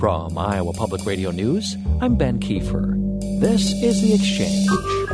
From Iowa Public Radio News, I'm Ben Kiefer. This is The Exchange.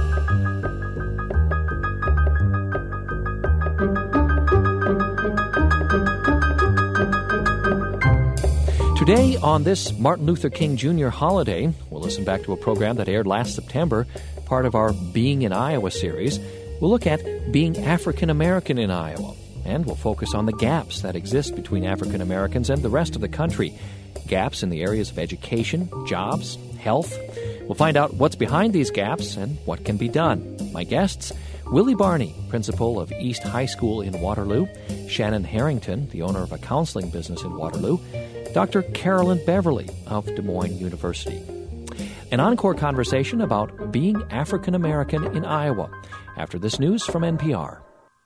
Today, on this Martin Luther King Jr. holiday, we'll listen back to a program that aired last September, part of our Being in Iowa series. We'll look at being African American in Iowa, and we'll focus on the gaps that exist between African Americans and the rest of the country. Gaps in the areas of education, jobs, health. We'll find out what's behind these gaps and what can be done. My guests, Willie Barney, principal of East High School in Waterloo, Shannon Harrington, the owner of a counseling business in Waterloo, Dr. Carolyn Beverly of Des Moines University. An encore conversation about being African American in Iowa after this news from NPR.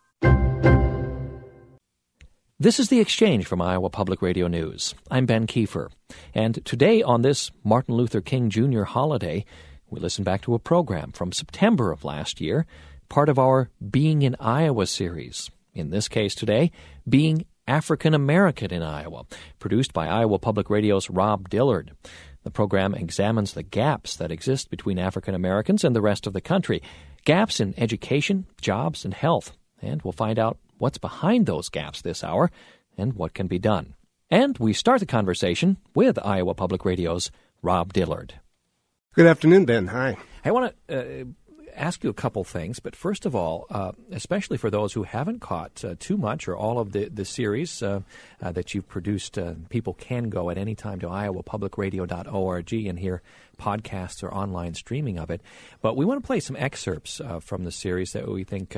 This is The Exchange from Iowa Public Radio News. I'm Ben Kiefer. And today on this Martin Luther King Jr. holiday, we listen back to a program from September of last year, part of our Being in Iowa series. In this case today, Being African American in Iowa, produced by Iowa Public Radio's Rob Dillard. The program examines the gaps that exist between African Americans and the rest of the country, gaps in education, jobs, and health. And we'll find out what's behind those gaps this hour and what can be done. And we start the conversation with Iowa Public Radio's Rob Dillard. Good afternoon, Ben. Hi. I want to ask you a couple things, but first of all, especially for those who haven't caught too much or all of the series that you've produced, people can go at any time to iowapublicradio.org and hear podcasts or online streaming of it. But we want to play some excerpts from the series that we think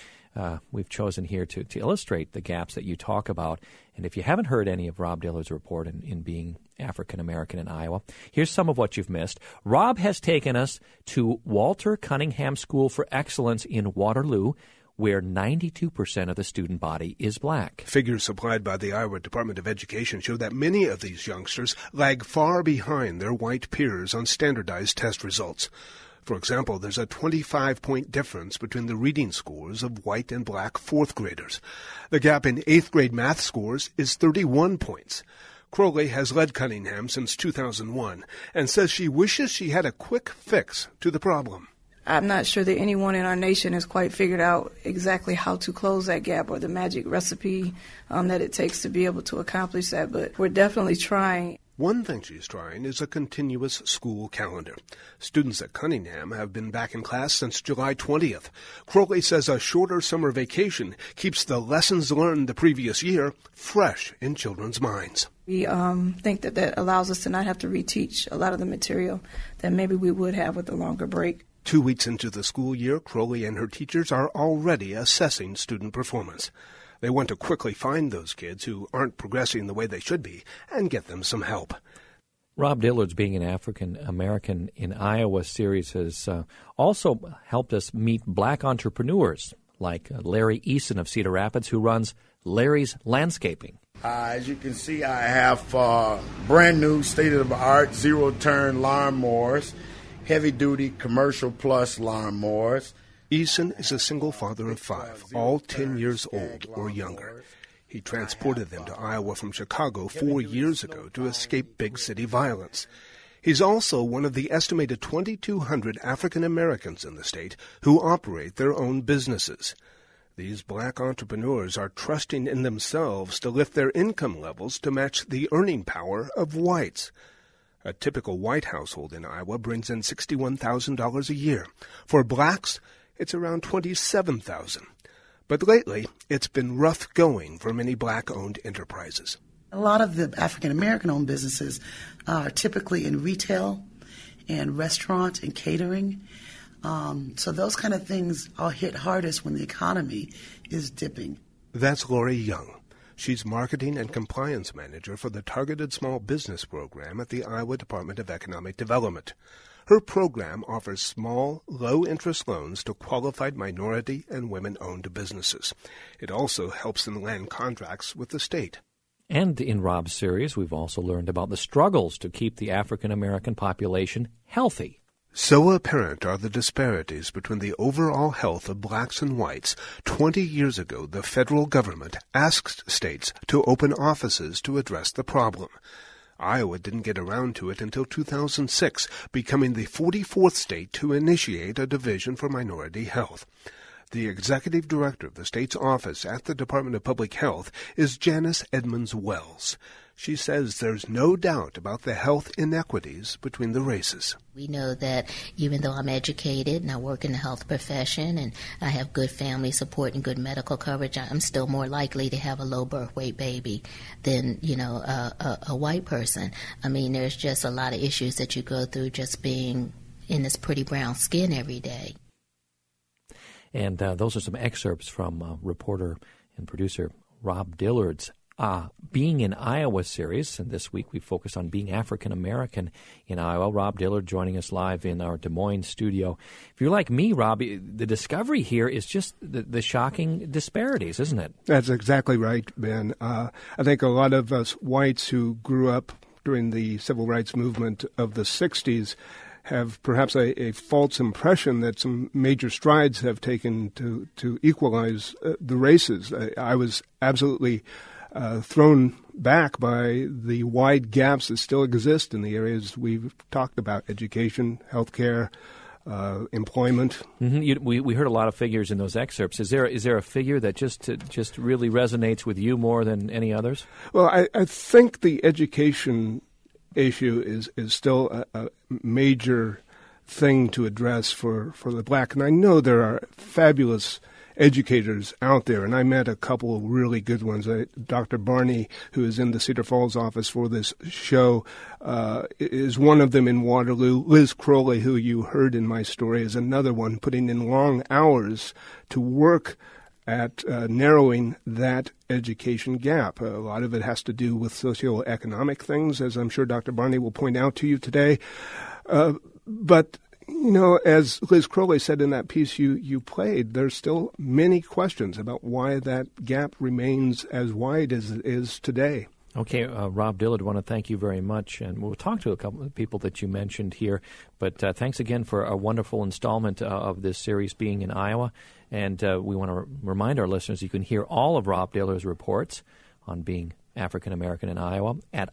we've chosen here to illustrate the gaps that you talk about. And if you haven't heard any of Rob Dillard's report in being African American in Iowa, here's some of what you've missed. Rob has taken us to Walter Cunningham School for Excellence in Waterloo, where 92% of the student body is black. Figures supplied by the Iowa Department of Education show that many of these youngsters lag far behind their white peers on standardized test results. For example, there's a 25-point difference between the reading scores of white and black fourth graders. The gap in 8th grade math scores is 31 points. Crowley has led Cunningham since 2001 and says she wishes she had a quick fix to the problem. I'm not sure that anyone in our nation has quite figured out exactly how to close that gap or the magic recipe that it takes to be able to accomplish that, but we're definitely trying. One thing she's trying is a continuous school calendar. Students at Cunningham have been back in class since July 20th. Crowley says a shorter summer vacation keeps the lessons learned the previous year fresh in children's minds. We think that allows us to not have to reteach a lot of the material that maybe we would have with a longer break. 2 weeks into the school year, Crowley and her teachers are already assessing student performance. They want to quickly find those kids who aren't progressing the way they should be and get them some help. Rob Dillard's Being an African American in Iowa series has also helped us meet black entrepreneurs like Larry Eason of Cedar Rapids, who runs Larry's Landscaping. As you can see, I have brand new state-of-the-art zero-turn lawnmowers, heavy-duty commercial plus lawnmowers. Eason is a single father of 5, all 10 years old or younger. He transported them to Iowa from Chicago 4 years ago to escape big city violence. He's also one of the estimated 2,200 African Americans in the state who operate their own businesses. These black entrepreneurs are trusting in themselves to lift their income levels to match the earning power of whites. A typical white household in Iowa brings in $61,000 a year. For blacks, it's around $27,000. But lately, it's been rough going for many black-owned enterprises. A lot of the African-American-owned businesses are typically in retail and restaurant and catering. So those kind of things are hit hardest when the economy is dipping. That's Lori Young. She's Marketing and Compliance Manager for the Targeted Small Business Program at the Iowa Department of Economic Development. Her program offers small, low-interest loans to qualified minority and women-owned businesses. It also helps them land contracts with the state. And in Rob's series, we've also learned about the struggles to keep the African-American population healthy. So apparent are the disparities between the overall health of blacks and whites. 20 years ago, the federal government asked states to open offices to address the problem. Iowa didn't get around to it until 2006, becoming the 44th state to initiate a division for minority health. The executive director of the state's office at the Department of Public Health is Janice Edmonds-Wells. She says there's no doubt about the health inequities between the races. We know that even though I'm educated and I work in the health profession and I have good family support and good medical coverage, I'm still more likely to have a low birth weight baby than, a white person. I mean, there's just a lot of issues that you go through just being in this pretty brown skin every day. And those are some excerpts from reporter and producer Rob Dillard's Being in Iowa series. And this week we focus on being African American in Iowa. Rob Dillard joining us live in our Des Moines studio. If you're like me, Rob, the discovery here is just the shocking disparities, isn't it? That's exactly right, Ben. I think a lot of us whites who grew up during the civil rights movement of the 60s have perhaps a false impression that some major strides have taken to equalize the races. I was absolutely thrown back by the wide gaps that still exist in the areas we've talked about: education, healthcare, employment. Mm-hmm. We heard a lot of figures in those excerpts. Is there a figure that just really resonates with you more than any others? Well, I think the education issue is still a major thing to address for the black. And I know there are fabulous educators out there, and I met a couple of really good ones. Dr. Barney, who is in the Cedar Falls office for this show, is one of them in Waterloo. Liz Crowley, who you heard in my story, is another one, putting in long hours to work at narrowing that education gap. A lot of it has to do with socioeconomic things, as I'm sure Dr. Barney will point out to you today. But, as Liz Crowley said in that piece you played, there's still many questions about why that gap remains as wide as it is today. Okay, Rob Dillard, I want to thank you very much, and we'll talk to a couple of people that you mentioned here, but thanks again for a wonderful installment of this series, Being in Iowa, and we want to remind our listeners you can hear all of Rob Dillard's reports on being African American in Iowa at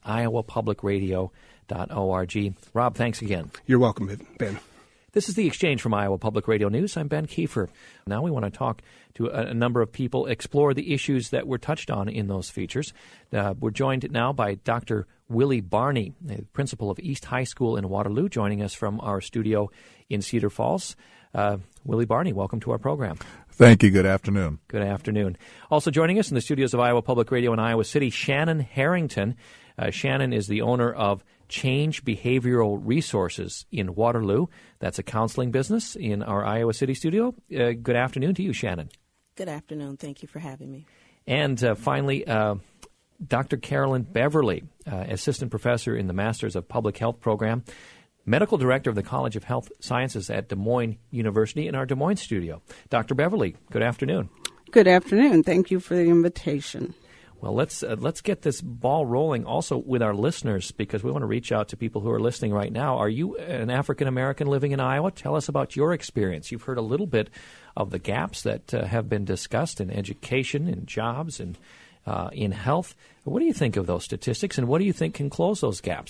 iowapublicradio.org. Rob, thanks again. You're welcome, Ben. This is The Exchange from Iowa Public Radio News. I'm Ben Kiefer. Now we want to talk to a number of people, explore the issues that were touched on in those features. We're joined now by Dr. Willie Barney, the principal of East High School in Waterloo, joining us from our studio in Cedar Falls. Willie Barney, welcome to our program. Thank you. Good afternoon. Good afternoon. Also joining us in the studios of Iowa Public Radio in Iowa City, Shannon Harrington. Shannon is the owner of Change Behavioral Resources in Waterloo. That's a counseling business in our Iowa City studio. Good afternoon to you, Shannon. Good afternoon. Thank you for having me. And finally, Dr. Carolyn Beverly, assistant professor in the Masters of Public Health program, medical director of the College of Health Sciences at Des Moines University in our Des Moines studio. Dr. Beverly, good afternoon. Good afternoon. Thank you for the invitation. Well, let's get this ball rolling also with our listeners, because we want to reach out to people who are listening right now. Are you an African American living in Iowa? Tell us about your experience. You've heard a little bit of the gaps that have been discussed in education, in jobs, and in health. What do you think of those statistics, and what do you think can close those gaps?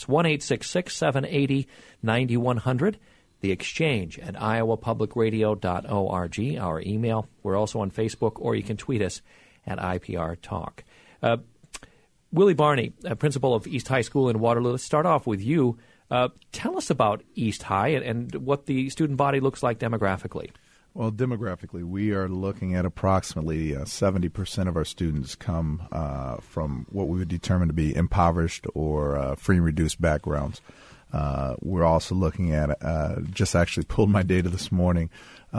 1-866-780-9100. The Exchange at iowapublicradio.org, our email. We're also on Facebook, or you can tweet us at IPR Talk. Willie Barney, principal of East High School in Waterloo. Let's start off with you. Tell us about East High and what the student body looks like demographically. Well, demographically, we are looking at approximately 70% of our students come from what we would determine to be impoverished or free and reduced backgrounds. We're also looking at, just actually pulled my data this morning,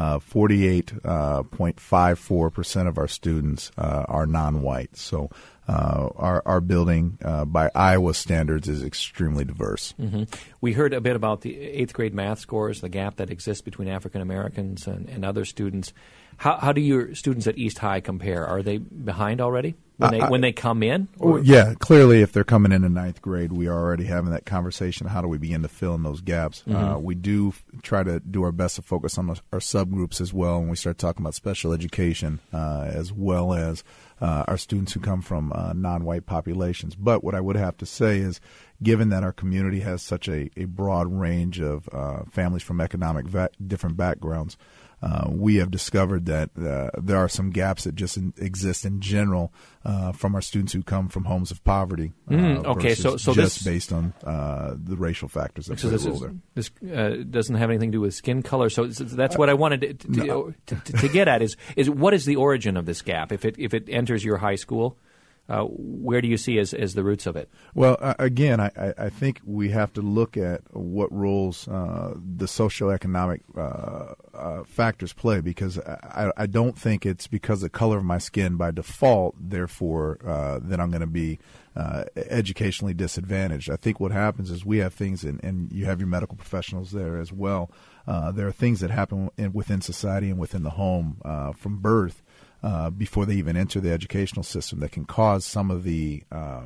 48.54% of our students are non-white. So our building, by Iowa standards, is extremely diverse. Mm-hmm. We heard a bit about the 8th grade math scores, the gap that exists between African Americans and other students. How do your students at East High compare? Are they behind already when they come in? Or? Yeah, clearly if they're coming in 9th grade, we are already having that conversation. How do we begin to fill in those gaps? Mm-hmm. We do try to do our best to focus on our subgroups as well when we start talking about special education, as well as our students who come from non-white populations. But what I would have to say is, given that our community has such a broad range of families from different backgrounds, we have discovered that there are some gaps that just exist in general from our students who come from homes of poverty. Okay, so just this, based on the racial factors that play a role there. This doesn't have anything to do with skin color. So that's what I wanted to get at is what is the origin of this gap? If it enters your high school, where do you see as the roots of it? Well, again, I think we have to look at what roles the socioeconomic factors play, because I don't think it's because of the color of my skin by default, therefore, that I'm going to be educationally disadvantaged. I think what happens is we have things, and you have your medical professionals there as well. There are things that happen within society and within the home from birth before they even enter the educational system that can cause some of the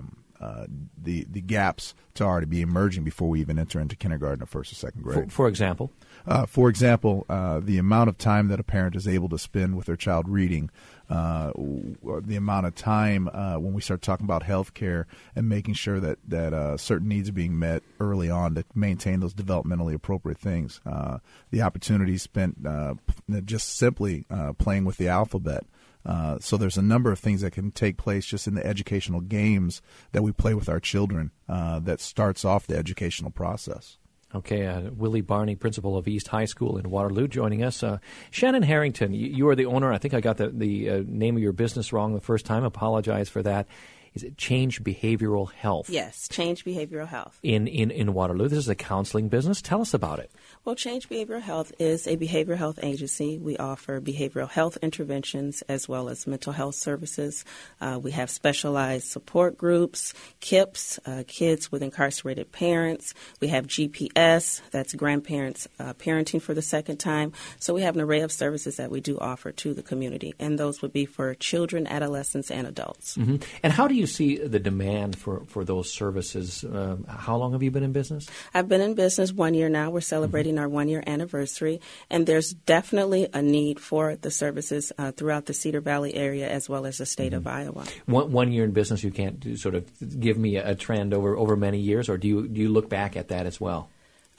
gaps to already be emerging before we even enter into kindergarten or first or second grade. For example? The amount of time that a parent is able to spend with their child reading, the amount of time when we start talking about health care and making sure that certain needs are being met early on to maintain those developmentally appropriate things. The opportunity spent just simply playing with the alphabet. So there's a number of things that can take place just in the educational games that we play with our children that starts off the educational process. Okay, Willie Barney, principal of East High School in Waterloo, joining us. Shannon Harrington, you are the owner. I think I got the name of your business wrong the first time. Apologize for that. Is it Change Behavioral Health? Yes, Change Behavioral Health. In Waterloo. This is a counseling business. Tell us about it. Well, Change Behavioral Health is a behavioral health agency. We offer behavioral health interventions as well as mental health services. We have specialized support groups, KIPS, kids with incarcerated parents. We have GPS, that's grandparents parenting for the second time. So we have an array of services that we do offer to the community, and those would be for children, adolescents, and adults. Mm-hmm. And how do you see the demand for those services? How long have you been in business? I've been in business 1 year now. We're celebrating our 1 year anniversary, and there's definitely a need for the services throughout the Cedar Valley area as well as the state of Iowa. 1 year in business, you can't sort of give me a trend over many years, or do you look back at that as well?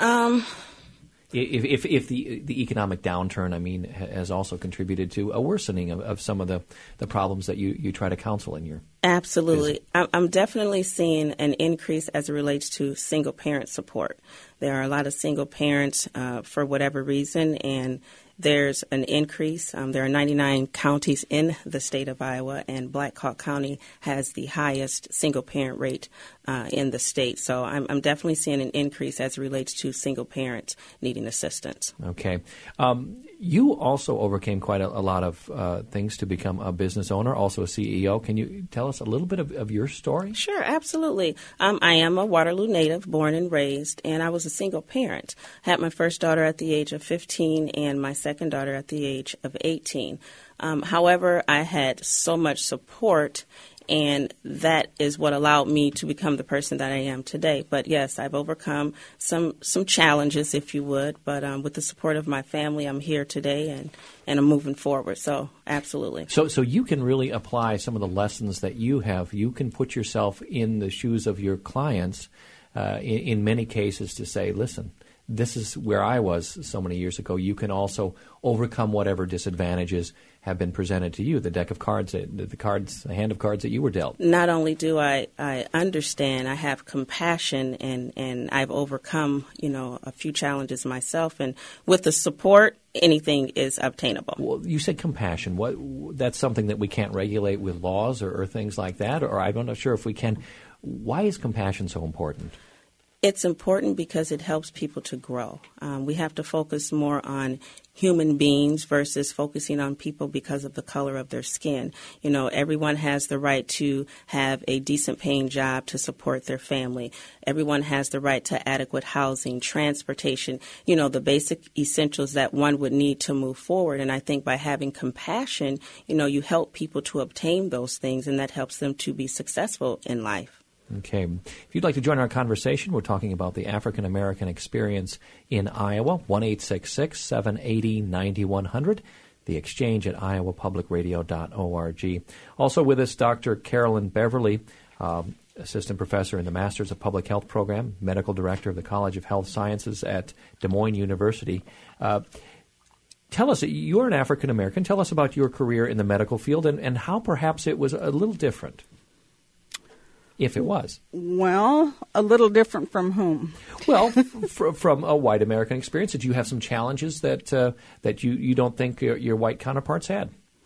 If the economic downturn, I mean, has also contributed to a worsening of some of the problems that you try to counsel in your Absolutely. I'm definitely seeing an increase as it relates to single parent support. There are a lot of single parents for whatever reason, and there's an increase. There are 99 counties in the state of Iowa, and Black Hawk County has the highest single parent rate in the state. So I'm definitely seeing an increase as it relates to single parents needing assistance. Okay. You also overcame quite a lot of things to become a business owner, also a CEO. Can you tell us a little bit of your story? Sure, absolutely. I am a Waterloo native, born and raised, and I was a single parent. I had my first daughter at the age of 15 and my second daughter at the age of 18. However, I had so much support, and that is what allowed me to become the person that I am today. But yes, I've overcome some challenges, if you would. But with the support of my family, I'm here today, and I'm moving forward. So absolutely. So you can really apply some of the lessons that you have. You can put yourself in the shoes of your clients in many cases to say, listen, this is where I was so many years ago. You can also overcome whatever disadvantages have been presented to you, the deck of cards, the hand of cards that you were dealt. Not only do I understand, I have compassion, and I've overcome, a few challenges myself. And with the support, anything is obtainable. Well, you said compassion. That's something that we can't regulate with laws or things like that, or I'm not sure if we can. Why is compassion so important? It's important because it helps people to grow. We have to focus more on human beings versus focusing on people because of the color of their skin. Everyone has the right to have a decent paying job to support their family. Everyone has the right to adequate housing, transportation, the basic essentials that one would need to move forward. And I think by having compassion, you help people to obtain those things, and that helps them to be successful in life. Okay. If you'd like to join our conversation, we're talking about the African American experience in Iowa. 1-866-780-9100. the exchange at iowapublicradio.org. Also with us, Dr. Carolyn Beverly, Assistant Professor in the Masters of Public Health Program, Medical Director of the College of Health Sciences at Des Moines University. Tell us, you're an African American. Tell us about your career in the medical field and how perhaps it was a little different, if it was. Well, a little different from whom? Well, from a white American experience. Did you have some challenges that you don't think your white counterparts had?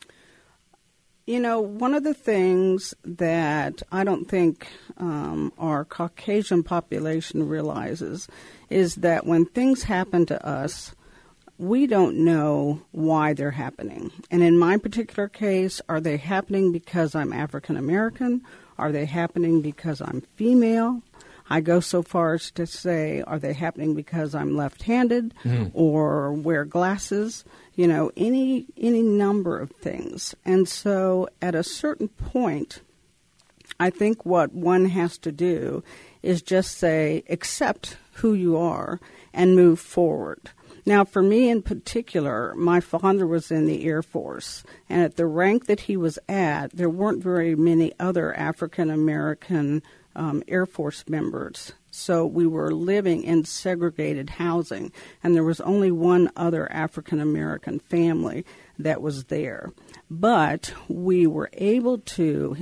You know, one of the things that I don't think our Caucasian population realizes is that when things happen to us, we don't know why they're happening. And in my particular case, are they happening because I'm African American? Are they happening because I'm female? I go so far as to say, are they happening because I'm left-handed or wear glasses? You know, any number of things. And so at a certain point, I think what one has to do is just say, accept who you are and move forward. Now, for me in particular, my father was in the Air Force, and at the rank that he was at, there weren't very many other African-American Air Force members. So we were living in segregated housing, and there was only one other African-American family that was there. But we were able to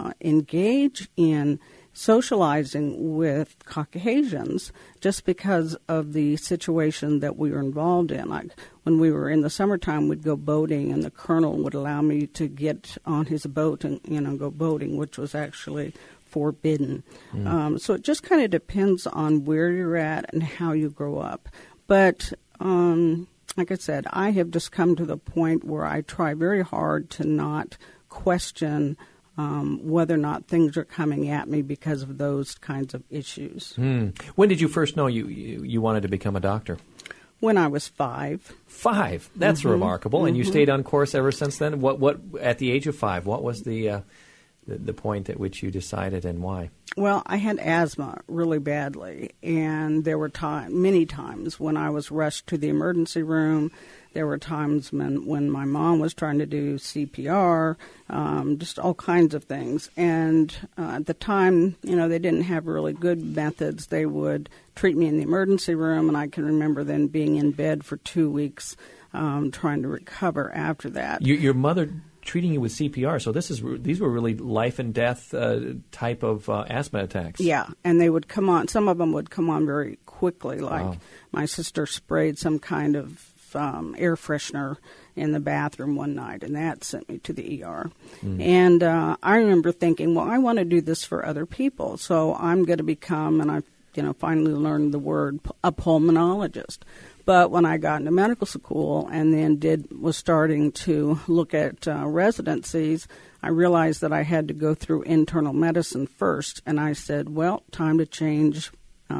engage in socializing with Caucasians just because of the situation that we were involved in. Like when we were in the summertime, we'd go boating, and the colonel would allow me to get on his boat and go boating, which was actually forbidden. So it just kind of depends on where you're at and how you grow up. But like I said, I have just come to the point where I try very hard to not question whether or not things are coming at me because of those kinds of issues. When did you first know you wanted to become a doctor? When I was 5. 5? That's remarkable. And you stayed on course ever since then? What at the age of 5, what was the point at which you decided and why? Well, I had asthma really badly, and there were many times when I was rushed to the emergency room. There were times when my mom was trying to do CPR, just all kinds of things. And at the time, they didn't have really good methods. They would treat me in the emergency room, and I can remember then being in bed for 2 weeks trying to recover after that. Your mother treating you with CPR, so these were really life and death type of asthma attacks. Yeah, and they would come on. Some of them would come on very quickly. Like my sister sprayed some kind of air freshener in the bathroom one night, and that sent me to the ER. And I remember thinking, well, I want to do this for other people, so I'm going to become, and I finally learned the word, a pulmonologist. But when I got into medical school and then was starting to look at residencies, I realized that I had to go through internal medicine first, and I said, well, time to change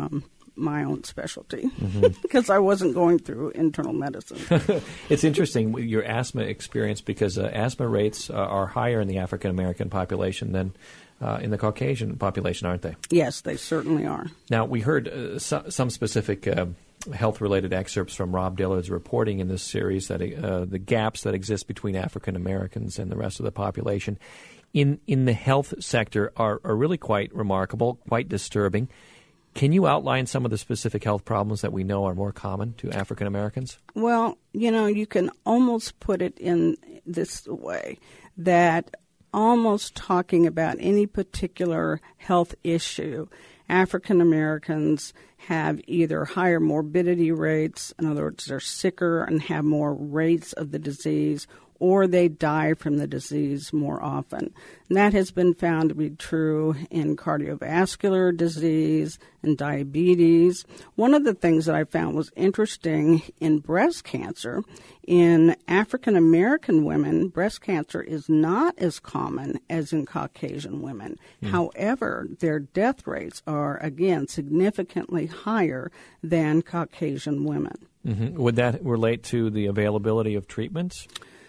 my own specialty because I wasn't going through internal medicine. It's interesting, your asthma experience, because asthma rates are higher in the African American population than in the Caucasian population, aren't they? Yes, they certainly are. Now, we heard some specific health-related excerpts from Rob Dillard's reporting in this series that the gaps that exist between African Americans and the rest of the population in the health sector are really quite remarkable, quite disturbing. Can you outline some of the specific health problems that we know are more common to African Americans? Well, you can almost put it in this way, that almost talking about any particular health issue, African Americans have either higher morbidity rates, in other words, they're sicker and have more rates of the disease, or they die from the disease more often. And that has been found to be true in cardiovascular disease and diabetes. One of the things that I found was interesting in breast cancer. In African American women, breast cancer is not as common as in Caucasian women. However, their death rates are, again, significantly higher than Caucasian women. Would that relate to the availability of treatments?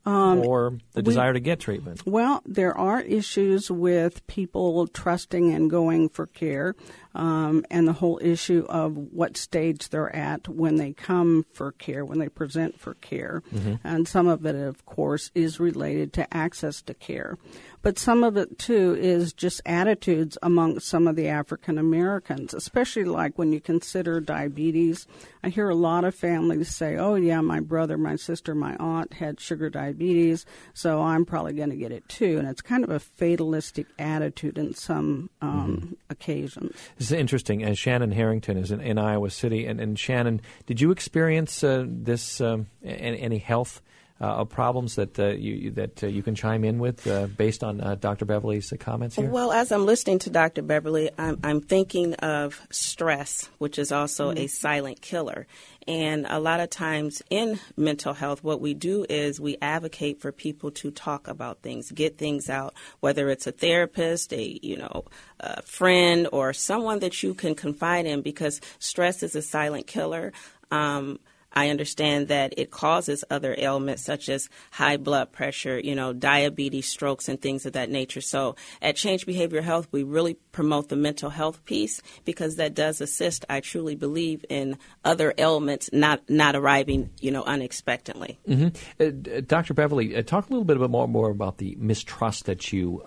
or the desire to get treatment? Well, there are issues with people trusting and going for care, and the whole issue of what stage they're at when they come for care, when they present for care. And some of it, of course, is related to access to care. But some of it, too, is just attitudes among some of the African Americans, especially like when you consider diabetes. I hear a lot of families say, oh, yeah, my brother, my sister, my aunt had sugar diabetes, so I'm probably going to get it, too. And it's kind of a fatalistic attitude in some occasions. This is interesting. As Shannon Harrington is in Iowa City. And Shannon, did you experience any health problems that you can chime in with based on Dr. Beverly's comments here? Well, as I'm listening to Dr. Beverly, I'm thinking of stress, which is also a silent killer. And a lot of times in mental health, what we do is we advocate for people to talk about things, get things out, whether it's a therapist, a friend, or someone that you can confide in, because stress is a silent killer. I understand that it causes other ailments such as high blood pressure, diabetes, strokes, and things of that nature. So at Change Behavioral Health, we really promote the mental health piece because that does assist, I truly believe, in other ailments not arriving, unexpectedly. Dr. Beverly, talk a little bit more about the mistrust that you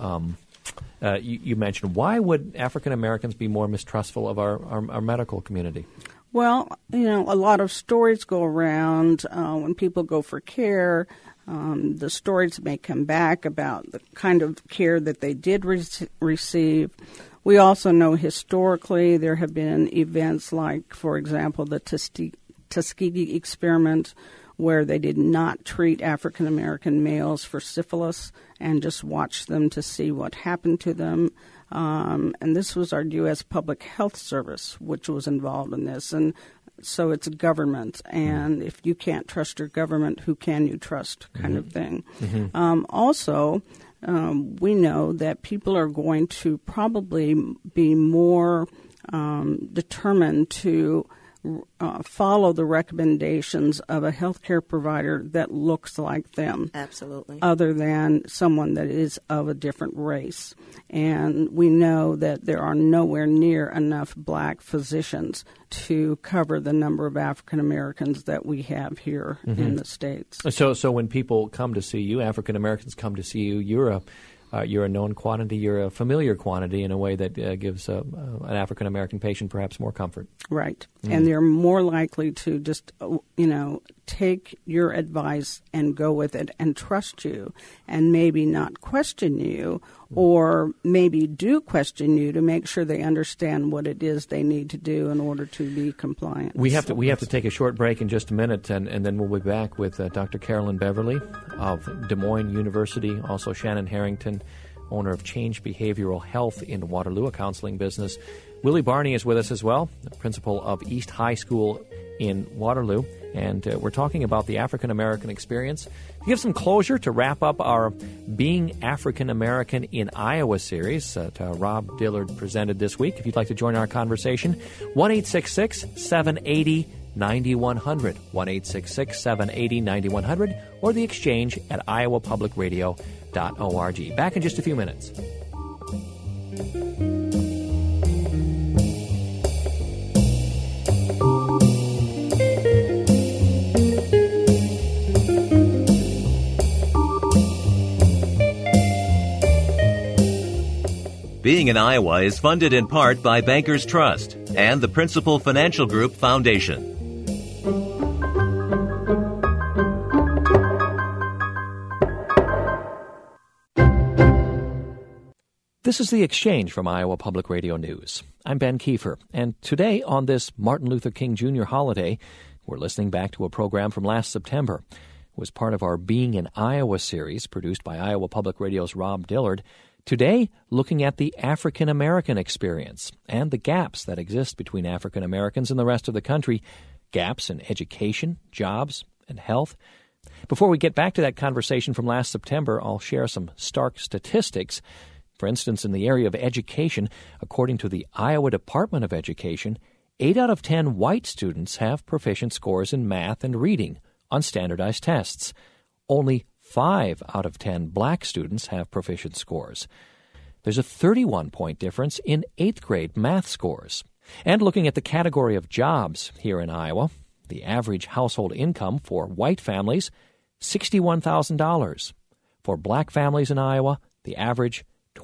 mentioned. Why would African Americans be more mistrustful of our medical community? Well, a lot of stories go around when people go for care. The stories may come back about the kind of care that they did receive. We also know historically there have been events like, for example, the Tuskegee experiment, where they did not treat African American males for syphilis and just watched them to see what happened to them. And this was our U.S. Public Health Service, which was involved in this. And so it's government. And if you can't trust your government, who can you trust kind of thing. Also, we know that people are going to probably be more determined to follow the recommendations of a healthcare provider that looks like them. Absolutely. Other than someone that is of a different race. And we know that there are nowhere near enough black physicians to cover the number of African Americans that we have here in the States. So when people come to see you, African Americans come to see you, you're a known quantity, you're a familiar quantity in a way that gives an African American patient perhaps more comfort. Right. And they're more likely to just, take your advice and go with it and trust you and maybe not question you, or maybe do question you to make sure they understand what it is they need to do in order to be compliant. We have to take a short break in just a minute, and then we'll be back with Dr. Carolyn Beverly of Des Moines University, also Shannon Harrington, owner of Change Behavioral Health in Waterloo, a counseling business. Willie Barney is with us as well, the principal of East High School in Waterloo, and we're talking about the African American experience. To give some closure, to wrap up our Being African American in Iowa series that Rob Dillard presented this week. If you'd like to join our conversation, 1-866-780-9100, 1-866-780-9100, or the exchange at iowapublicradio.org. Back in just a few minutes. Being in Iowa is funded in part by Bankers Trust and the Principal Financial Group Foundation. This is The Exchange from Iowa Public Radio News. I'm Ben Kiefer, and today on this Martin Luther King Jr. holiday, we're listening back to a program from last September. It was part of our Being in Iowa series produced by Iowa Public Radio's Rob Dillard. Today, looking at the African American experience and the gaps that exist between African Americans and the rest of the country, gaps in education, jobs, and health. Before we get back to that conversation from last September, I'll share some stark statistics. For instance, in the area of education, according to the Iowa Department of Education, 8 out of 10 white students have proficient scores in math and reading on standardized tests. Only 5 out of 10 black students have proficient scores. There's a 31-point difference in 8th grade math scores. And looking at the category of jobs here in Iowa, the average household income for white families, $61,000. For black families in Iowa, the average,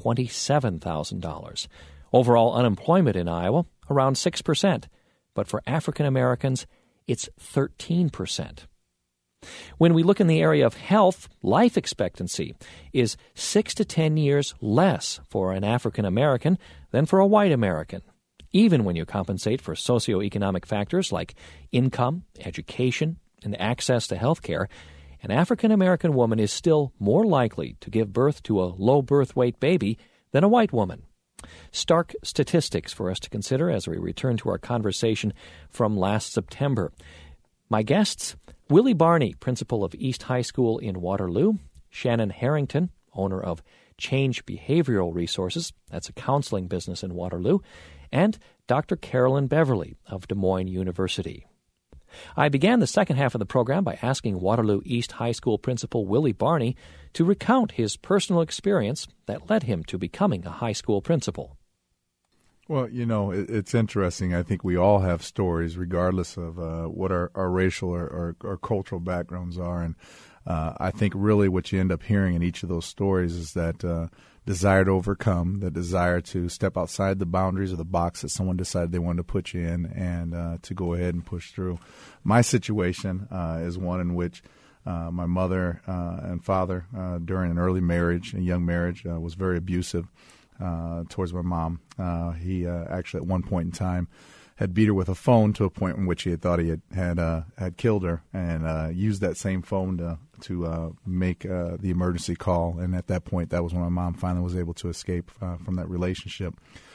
$27,000. Overall unemployment in Iowa, around 6%. But for African Americans, it's 13%. When we look in the area of health, life expectancy is 6 to 10 years less for an African American than for a white American. Even when you compensate for socioeconomic factors like income, education, and access to health care, an African American woman is still more likely to give birth to a low birth weight baby than a white woman. Stark statistics for us to consider as we return to our conversation from last September. My guests, Willie Barney, principal of East High School in Waterloo, Shannon Harrington, owner of Change Behavioral Resources, that's a counseling business in Waterloo, and Dr. Carolyn Beverly of Des Moines University. I began the second half of the program by asking Waterloo East High School principal Willie Barney to recount his personal experience that led him to becoming a high school principal. Well, it's interesting. I think we all have stories, regardless of what our racial or cultural backgrounds are. And I think really what you end up hearing in each of those stories is that desire to overcome, the desire to step outside the boundaries of the box that someone decided they wanted to put you in, and to go ahead and push through. My situation is one in which my mother and father, during an early marriage, a young marriage, was very abusive towards my mom. He actually at one point in time had beat her with a phone to a point in which he had thought he had killed her, and used that same phone to make the emergency call. And at that point, that was when my mom finally was able to escape from that relationship.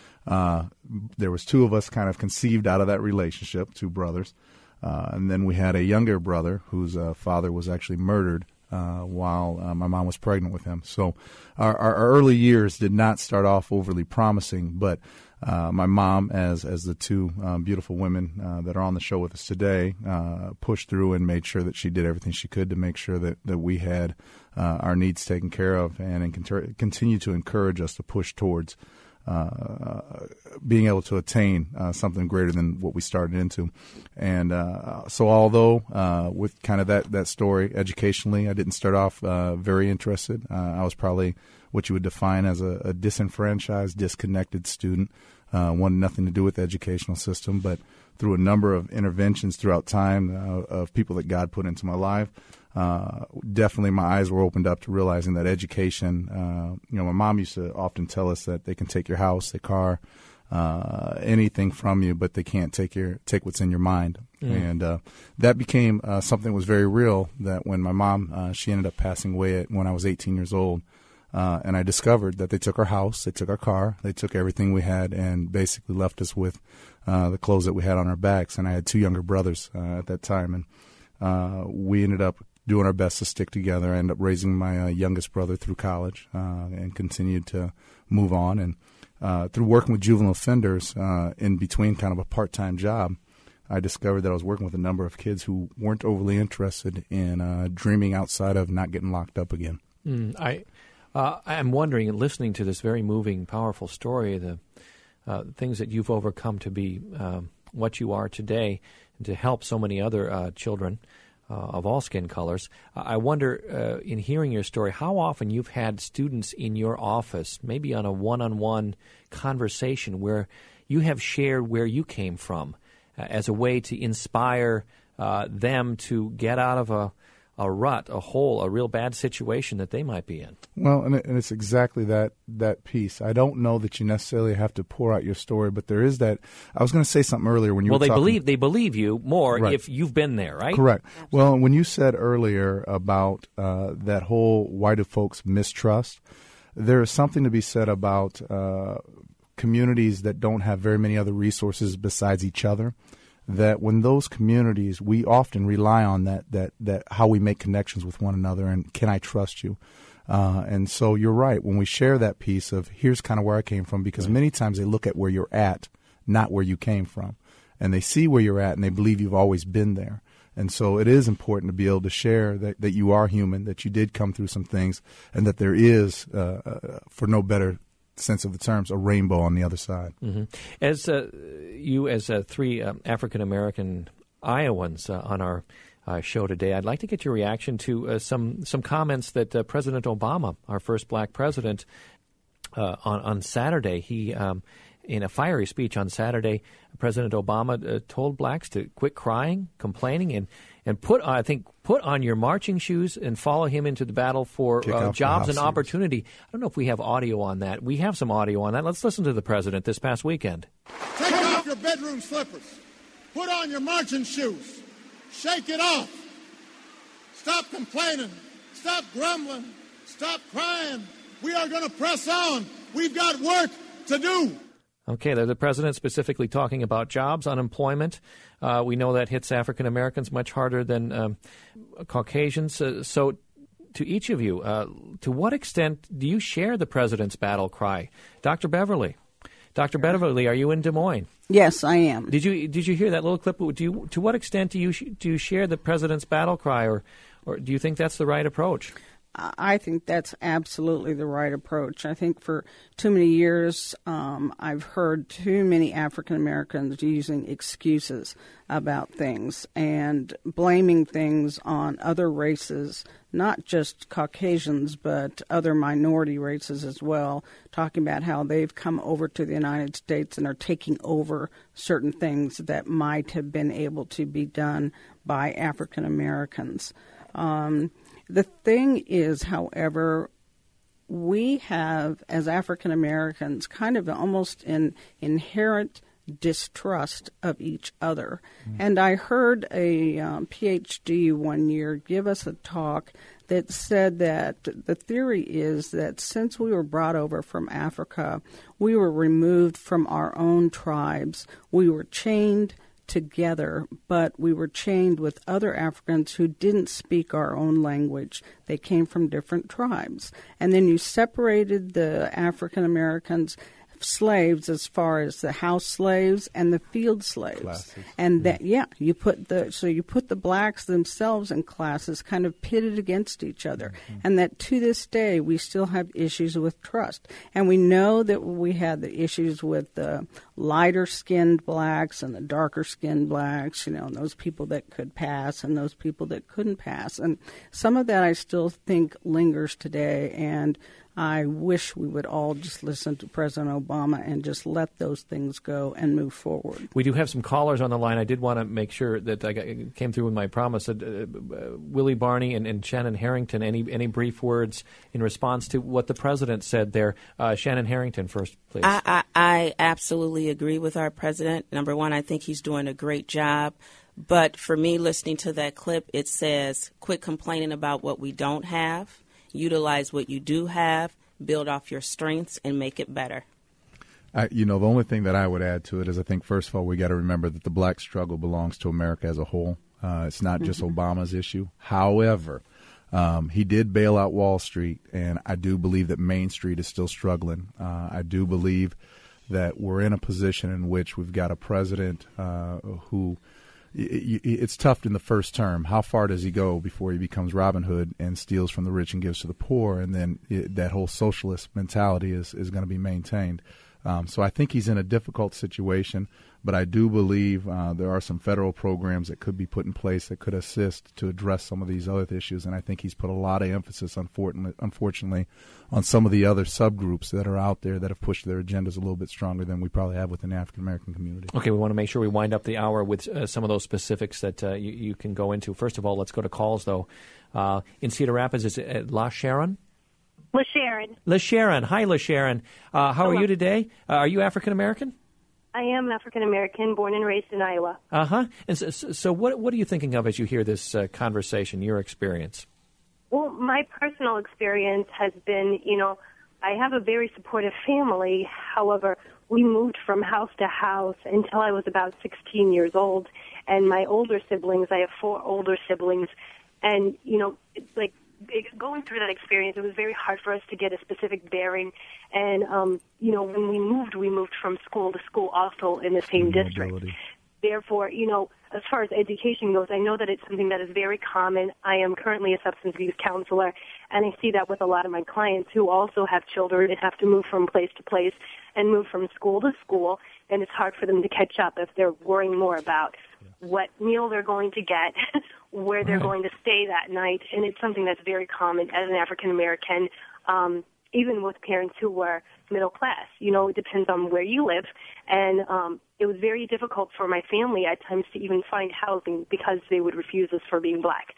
There was 2 of us kind of conceived out of that relationship, 2 brothers. And then we had a younger brother whose father was actually murdered while my mom was pregnant with him. So our early years did not start off overly promising, but my mom, as the 2 beautiful women that are on the show with us today, pushed through and made sure that she did everything she could to make sure that we had our needs taken care of, and continue to encourage us to push towards being able to attain something greater than what we started into. And so although with kind of that story educationally, I didn't start off very interested. I was probably what you would define as a disenfranchised, disconnected student, wanted nothing to do with the educational system. But through a number of interventions throughout time of people that God put into my life, definitely my eyes were opened up to realizing that education, my mom used to often tell us that they can take your house, your car, anything from you, but they can't take what's in your mind. And that became something that was very real, that when my mom, she ended up passing away when I was 18 years old. And I discovered that they took our house, they took our car, they took everything we had, and basically left us with the clothes that we had on our backs. And I had 2 younger brothers at that time, and we ended up doing our best to stick together. I ended up raising my youngest brother through college, and continued to move on. And through working with juvenile offenders in between kind of a part-time job, I discovered that I was working with a number of kids who weren't overly interested in dreaming outside of not getting locked up again. I'm wondering, listening to this very moving, powerful story, the things that you've overcome to be what you are today, and to help so many other children of all skin colors. I wonder, in hearing your story, how often you've had students in your office, maybe on a one-on-one conversation, where you have shared where you came from as a way to inspire them to get out of a rut, a hole, a real bad situation that they might be in. Well, and it's exactly that piece. I don't know that you necessarily have to pour out your story, but there is that. I was going to say something earlier when you were talking. They believe you more, right, if you've been there, right? Correct. Absolutely. Well, when you said earlier about that whole why do folks mistrust, there is something to be said about communities that don't have very many other resources besides each other. That when those communities, we often rely on that how we make connections with one another, and can I trust you? And so you're right, when we share that piece of here's kind of where I came from, because many times they look at where you're at, not where you came from. And they see where you're at, and they believe you've always been there. And so it is important to be able to share that you are human, that you did come through some things, and that there is, for no better sense of the terms, a rainbow on the other side. Mm-hmm. As you, as three African-American Iowans on our show today, I'd like to get your reaction to some comments that President Obama, our first black president, on Saturday, he in a fiery speech on Saturday, President Obama told blacks to quit crying, complaining, and put on your marching shoes and follow him into the battle for jobs and opportunity. I don't know if we have audio on that. We have some audio on that. Let's listen to the president this past weekend. Take off your bedroom slippers. Put on your marching shoes. Shake it off. Stop complaining. Stop grumbling. Stop crying. We are going to press on. We've got work to do. Okay, the president specifically talking about jobs, unemployment. We know that hits African Americans much harder than Caucasians. So to each of you, to what extent do you share the president's battle cry? Dr. Beverly, are you in Des Moines? Yes, I am. Did you hear that little clip? To what extent do you share the president's battle cry, or do you think that's the right approach? I think that's absolutely the right approach. I think for too many years, I've heard too many African Americans using excuses about things and blaming things on other races, not just Caucasians, but other minority races as well, talking about how they've come over to the United States and are taking over certain things that might have been able to be done by African Americans. The thing is, however, we have, as African Americans, kind of almost an inherent distrust of each other. Mm-hmm. And I heard a PhD one year give us a talk that said that the theory is that since we were brought over from Africa, we were removed from our own tribes, we were chained together, but we were chained with other Africans who didn't speak our own language. They came from different tribes. And then you separated the African Americans slaves as far as the house slaves and the field slaves. Classes. And that you put the blacks themselves in classes kind of pitted against each other. Mm-hmm. And that to this day we still have issues with trust. And we know that we had the issues with the lighter skinned blacks and the darker skinned blacks, and those people that could pass and those people that couldn't pass. And some of that I still think lingers today, and I wish we would all just listen to President Obama and just let those things go and move forward. We do have some callers on the line. I did want to make sure that I came through with my promise. Willie Barney and Shannon Harrington, any brief words in response to what the president said there? Shannon Harrington first, please. I absolutely agree with our president. Number one, I think he's doing a great job. But for me, listening to that clip, it says, quit complaining about what we don't have. Utilize what you do have, build off your strengths, and make it better. The only thing that I would add to it is I think, first of all, we got to remember that the black struggle belongs to America as a whole. It's not just Obama's issue. However, he did bail out Wall Street, and I do believe that Main Street is still struggling. I do believe that we're in a position in which we've got a president who – it's tough in the first term. How far does he go before he becomes Robin Hood and steals from the rich and gives to the poor? And then that whole socialist mentality is going to be maintained. So I think he's in a difficult situation, but I do believe there are some federal programs that could be put in place that could assist to address some of these other issues. And I think he's put a lot of emphasis, unfortunately, on some of the other subgroups that are out there that have pushed their agendas a little bit stronger than we probably have within the African-American community. Okay, we want to make sure we wind up the hour with some of those specifics that you can go into. First of all, let's go to calls, though. In Cedar Rapids, is it La Sharon? LaSharon. Hi, LaSharon. How are you today? Are you African-American? I am African-American, born and raised in Iowa. Uh-huh. And so what are you thinking of as you hear this conversation, your experience? Well, my personal experience has been, I have a very supportive family. However, we moved from house to house until I was about 16 years old. And my older siblings, I have 4 older siblings, and, going through that experience, it was very hard for us to get a specific bearing. And, when we moved from school to school also in the same district. therefore, as far as education goes, I know that it's something that is very common. I am currently a substance abuse counselor, and I see that with a lot of my clients who also have children and have to move from place to place and move from school to school, and it's hard for them to catch up if they're worrying more about what meal they're going to get, where they're going to stay that night, and it's something that's very common as an African American, even with parents who were middle class. It depends on where you live, and it was very difficult for my family at times to even find housing because they would refuse us for being black.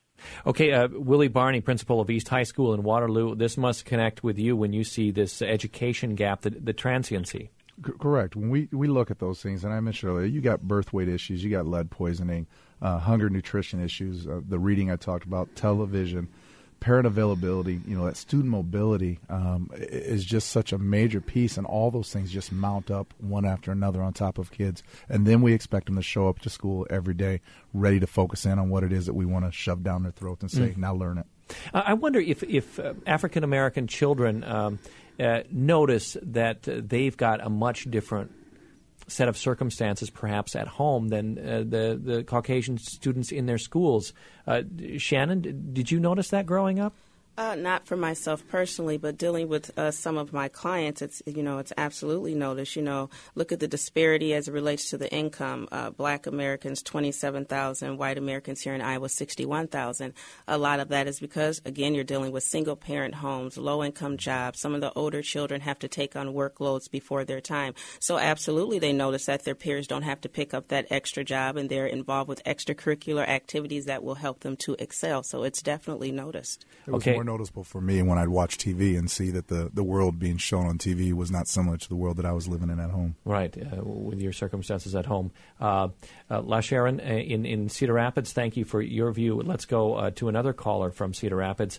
Okay, Willie Barney, principal of East High School in Waterloo, this must connect with you when you see this education gap, the transiency. Correct. When we look at those things, and I mentioned earlier, you got birth weight issues, you got lead poisoning, hunger, nutrition issues, the reading I talked about, television, parent availability, that student mobility is just such a major piece, and all those things just mount up one after another on top of kids. And then we expect them to show up to school every day ready to focus in on what it is that we want to shove down their throat and say, now learn it. I wonder if African-American children notice that they've got a much different set of circumstances perhaps at home than the Caucasian students in their schools. Shannon, did you notice that growing up? Not for myself personally, but dealing with some of my clients, it's absolutely noticed. Look at the disparity as it relates to the income. Black Americans, 27,000. White Americans here in Iowa, 61,000. A lot of that is because, again, you're dealing with single-parent homes, low-income jobs. Some of the older children have to take on workloads before their time. So absolutely they notice that their peers don't have to pick up that extra job, and they're involved with extracurricular activities that will help them to excel. So it's definitely noticed. It was more noticeable for me when I'd watch TV and see that the world being shown on TV was not similar to the world that I was living in at home. Right, with your circumstances at home. LaSharon in Cedar Rapids, thank you for your view. Let's go to another caller from Cedar Rapids.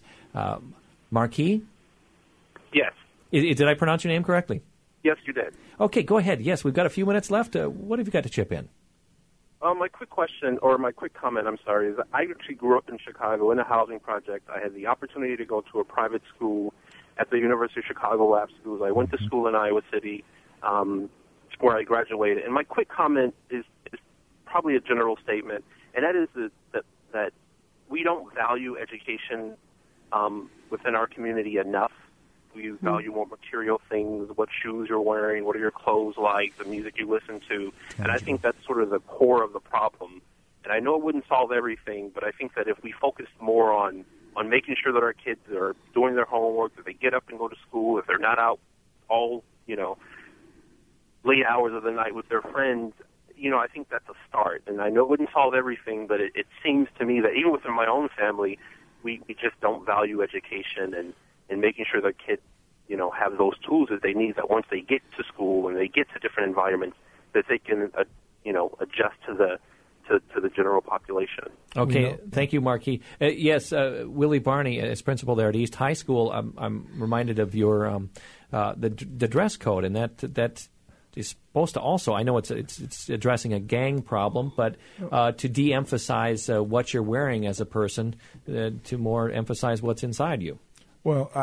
Marquis? Yes. Did I pronounce your name correctly? Yes, you did. Okay, go ahead. Yes, we've got a few minutes left. What have you got to chip in? My quick question, or my quick comment, I'm sorry, is I actually grew up in Chicago in a housing project. I had the opportunity to go to a private school at the University of Chicago Lab Schools. I went to school in Iowa City, where I graduated. And my quick comment is probably a general statement, and that is that we don't value education within our community enough. We value more material things, what shoes you're wearing, what are your clothes like, the music you listen to. And I think that's sort of the core of the problem. And I know it wouldn't solve everything, but I think that if we focused more on making sure that our kids are doing their homework, that they get up and go to school, if they're not out all, late hours of the night with their friends, I think that's a start. And I know it wouldn't solve everything, but it seems to me that even within my own family, we just don't value education and making sure that kids, have those tools that they need, that once they get to school and they get to different environments, that they can, adjust to the general population. Okay, thank you, Marquis. Yes, Willie Barney, as principal there at East High School, I'm reminded of your the dress code, and that is supposed to also, I know it's addressing a gang problem, but to de-emphasize what you're wearing as a person, to more emphasize what's inside you. Well,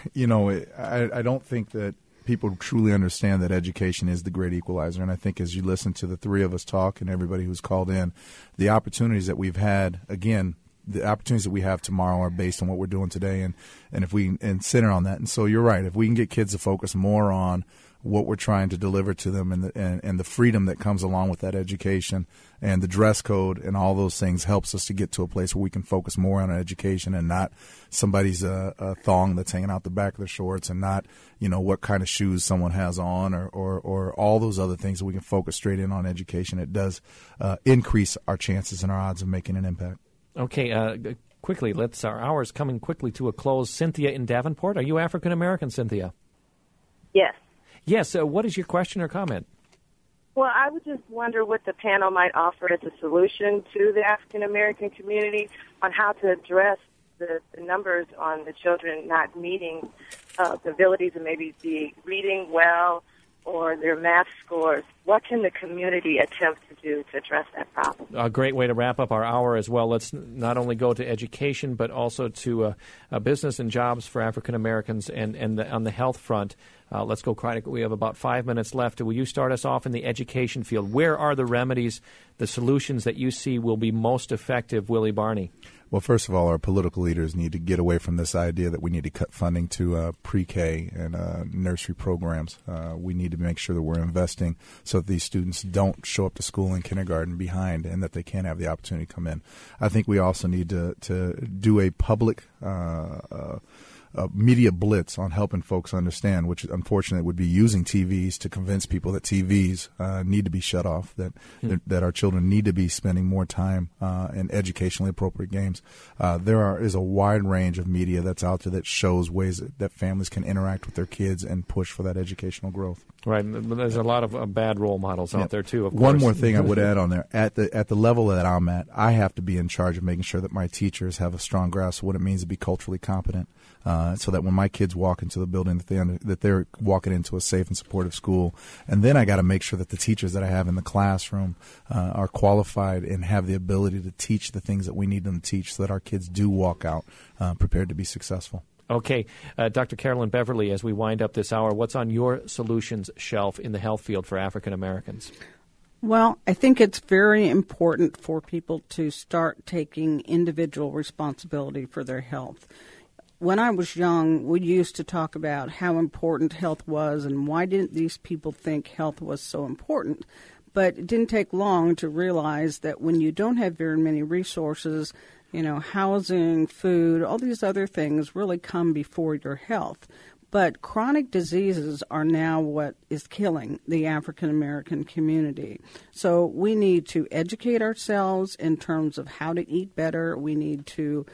I don't think that people truly understand that education is the great equalizer. And I think as you listen to the three of us talk and everybody who's called in, the opportunities that we've had, again, the opportunities that we have tomorrow are based on what we're doing today. And if we center on that. And so you're right. If we can get kids to focus more on what we're trying to deliver to them and the freedom that comes along with that education and the dress code and all those things helps us to get to a place where we can focus more on education and not somebody's a thong that's hanging out the back of their shorts and not, what kind of shoes someone has on or all those other things that we can focus straight in on education. It does increase our chances and our odds of making an impact. Okay, quickly, our hour is coming quickly to a close. Cynthia in Davenport, are you African American, Cynthia? Yes. Yes, what is your question or comment? Well, I would just wonder what the panel might offer as a solution to the African-American community on how to address the numbers on the children not meeting the abilities of maybe be reading well or their math scores. What can the community attempt to do to address that problem? A great way to wrap up our hour as well. Let's not only go to education, but also to business and jobs for African Americans and on the health front. Let's go, Krynik. We have about 5 minutes left. Will you start us off in the education field? Where are the remedies, the solutions that you see will be most effective, Willie Barney? Well, first of all, our political leaders need to get away from this idea that we need to cut funding to pre-K and nursery programs. We need to make sure that we're investing so that these students don't show up to school in kindergarten behind and that they can have the opportunity to come in. I think we also need to do a public media blitz on helping folks understand, which unfortunately would be using TVs to convince people that TVs need to be shut off, that our children need to be spending more time in educationally appropriate games. There is a wide range of media that's out there that shows ways that families can interact with their kids and push for that educational growth. Right. There's a lot of bad role models out there, too, of course. One more thing I would add on there. At the level that I'm at, I have to be in charge of making sure that my teachers have a strong grasp of what it means to be culturally competent, so that when my kids walk into the building, that they're walking into a safe and supportive school. And then I got to make sure that the teachers that I have in the classroom are qualified and have the ability to teach the things that we need them to teach so that our kids do walk out prepared to be successful. Okay. Dr. Carolyn Beverly, as we wind up this hour, what's on your solutions shelf in the health field for African Americans? Well, I think it's very important for people to start taking individual responsibility for their health. When I was young, we used to talk about how important health was and why didn't these people think health was so important. But it didn't take long to realize that when you don't have very many resources, housing, food, all these other things really come before your health. But chronic diseases are now what is killing the African American community. So we need to educate ourselves in terms of how to eat better. We need to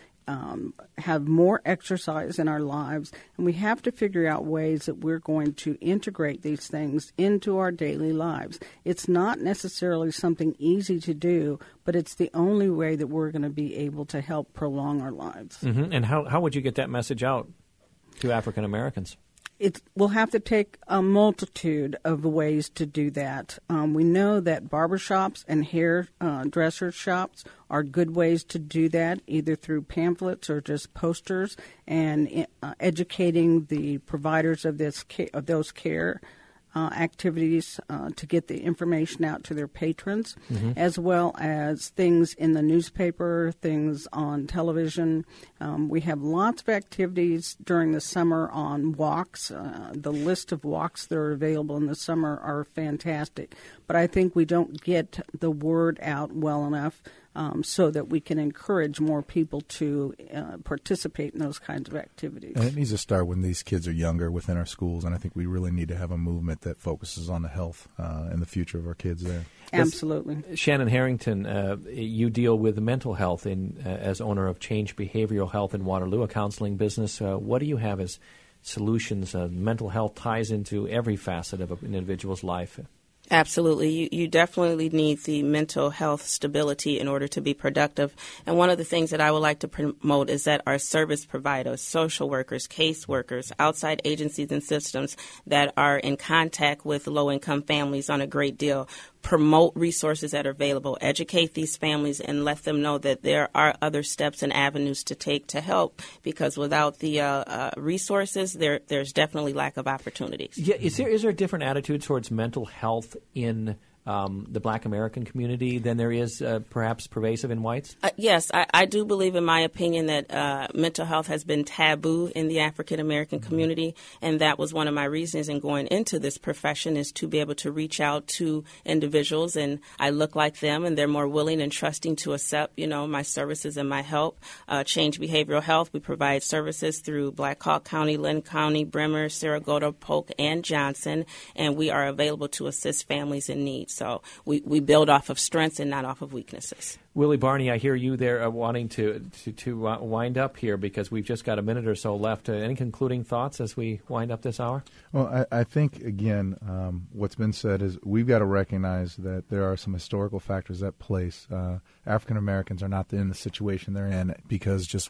have more exercise in our lives, and we have to figure out ways that we're going to integrate these things into our daily lives. It's not necessarily something easy to do, but it's the only way that we're going to be able to help prolong our lives. Mm-hmm. And how would you get that message out to African Americans? We'll have to take a multitude of ways to do that. We know that barbershops and hairdresser shops are good ways to do that, either through pamphlets or just posters, and educating the providers of those care activities to get the information out to their patrons, as well as things in the newspaper, things on television. We have lots of activities during the summer on walks. The list of walks that are available in the summer are fantastic. But I think we don't get the word out well enough so that we can encourage more people to participate in those kinds of activities. And it needs to start when these kids are younger within our schools, and I think we really need to have a movement that focuses on the health and the future of our kids there. Absolutely. Shannon Harrington, you deal with mental health as owner of Change Behavioral Health in Waterloo, a counseling business. What do you have as solutions? Mental health ties into every facet of an individual's life. Absolutely. You definitely need the mental health stability in order to be productive. And one of the things that I would like to promote is that our service providers, social workers, case workers, outside agencies and systems that are in contact with low-income families on a great deal, promote resources that are available, educate these families, and let them know that there are other steps and avenues to take to help, because without the resources, there's definitely lack of opportunities. Yeah, is there a different attitude towards mental health in the Black American community than there is perhaps pervasive in whites? Yes, I do believe, in my opinion, that mental health has been taboo in the African American community, and that was one of my reasons in going into this profession, is to be able to reach out to individuals, and I look like them, and they're more willing and trusting to accept, my services and my help. Change Behavioral Health, we provide services through Black Hawk County, Lynn County, Bremer, Sarasota, Polk, and Johnson, and we are available to assist families in need. So we build off of strengths and not off of weaknesses. Willie Barney, I hear you there wanting to wind up here because we've just got a minute or so left. Any concluding thoughts as we wind up this hour? Well, I think, again, what's been said is we've got to recognize that there are some historical factors at place. African Americans are not in the situation they're in because just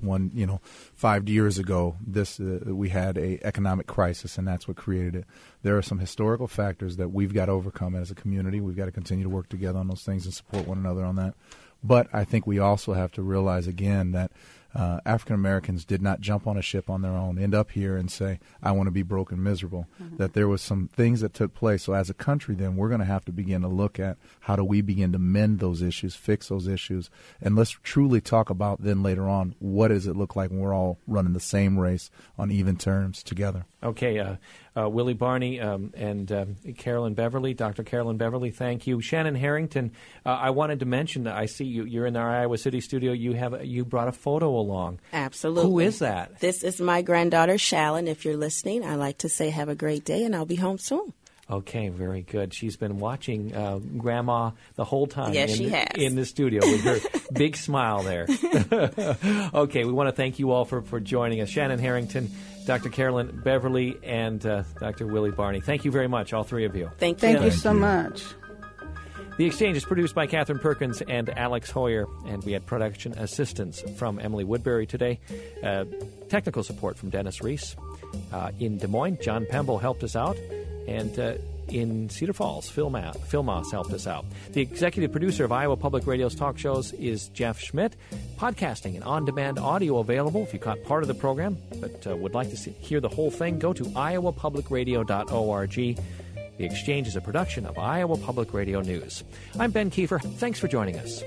5 years ago, we had a economic crisis, and that's what created it. There are some historical factors that we've got to overcome as a community. We've got to continue to work together on those things and support one another on that. But I think we also have to realize, again, that African Americans did not jump on a ship on their own, end up here and say, I want to be broke and miserable, that there was some things that took place. So as a country, then, we're going to have to begin to look at how do we begin to mend those issues, fix those issues, and let's truly talk about then later on, what does it look like when we're all running the same race on even terms together? Okay, Willie Barney and Carolyn Beverly, Dr. Carolyn Beverly, thank you. Shannon Harrington, I wanted to mention that I see you're in our Iowa City studio. You brought a photo along. Absolutely. Who is that? This is my granddaughter, Shallon. If you're listening, I'd like to say have a great day, and I'll be home soon. Okay, very good. She's been watching Grandma the whole time in the studio with her big smile there. Okay, we want to thank you all for joining us. Shannon Harrington, Dr. Carolyn Beverly, and Dr. Willie Barney. Thank you very much, all three of you. Thank you. Thank you so much. The Exchange is produced by Catherine Perkins and Alex Hoyer, and we had production assistance from Emily Woodbury today. Technical support from Dennis Reese. In Des Moines, John Pemble helped us out. And in Cedar Falls, Phil Moss helped us out. The executive producer of Iowa Public Radio's talk shows is Jeff Schmidt. Podcasting and on-demand audio available if you caught part of the program, but would like to hear the whole thing, go to iowapublicradio.org. The Exchange is a production of Iowa Public Radio News. I'm Ben Kiefer. Thanks for joining us.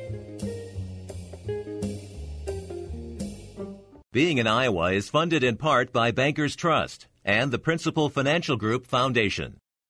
Being in Iowa is funded in part by Bankers Trust and the Principal Financial Group Foundation.